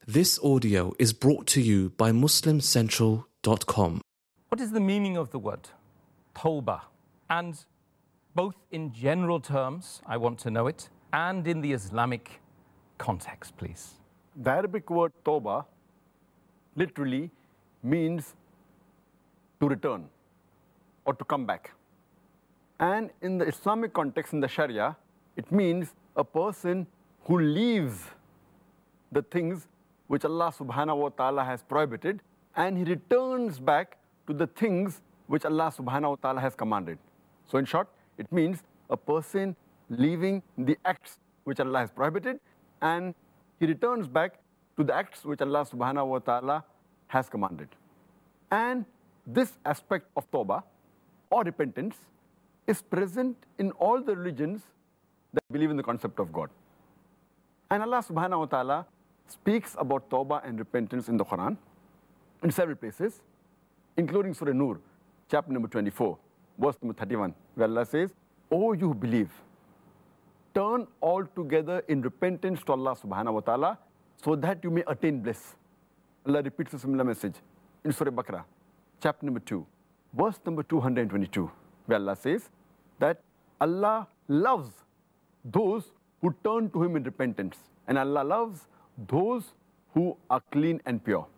This audio is brought to you by MuslimCentral.com. What is the meaning of the word tawbah? And both in general terms, I want to know it, and in the Islamic context, please. The Arabic word tawbah literally means to return or to come back. And in the Islamic context, in the Sharia, it means a person who leaves the things which Allah subhanahu wa ta'ala has prohibited, and he returns back to the things which Allah subhanahu wa ta'ala has commanded. So in short, it means a person leaving the acts which Allah has prohibited, and he returns back to the acts which Allah subhanahu wa ta'ala has commanded. And this aspect of tawbah or repentance is present in all the religions that believe in the concept of God. And Allah subhanahu wa ta'ala speaks about tawbah and repentance in the Quran in several places, including Surah Nur, chapter number 24, verse number 31, where Allah says, "O you who believe, turn all together in repentance to Allah subhanahu wa ta'ala so that you may attain bliss." Allah repeats a similar message in Surah Baqarah, chapter number 2, verse number 222, where Allah says that Allah loves those who turn to Him in repentance, and Allah loves those who are clean and pure.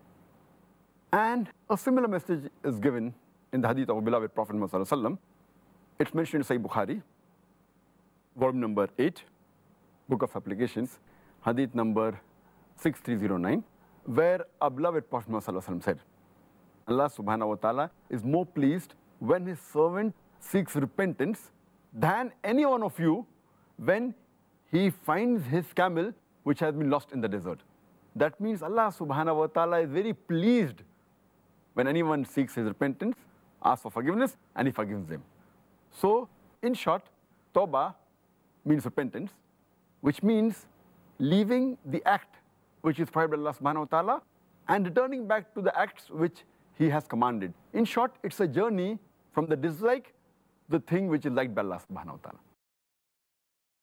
And a similar message is given in the hadith of our beloved Prophet Muhammad sallallahu alaihi wasallam. It's mentioned in Sahih Bukhari, volume number 8, Book of Applications, hadith number 6309, where our beloved Prophet Muhammad sallallahu alaihi wasallam said, Allah subhanahu wa ta'ala is more pleased when His servant seeks repentance than any one of you when he finds his camel which has been lost in the desert. That means Allah subhanahu wa ta'ala is very pleased when anyone seeks his repentance, asks for forgiveness, and He forgives them. So, in short, tawbah means repentance, which means leaving the act which is prohibited by Allah subhanahu wa ta'ala and returning back to the acts which He has commanded. In short, it's a journey from the dislike, the thing which is liked by Allah subhanahu wa ta'ala.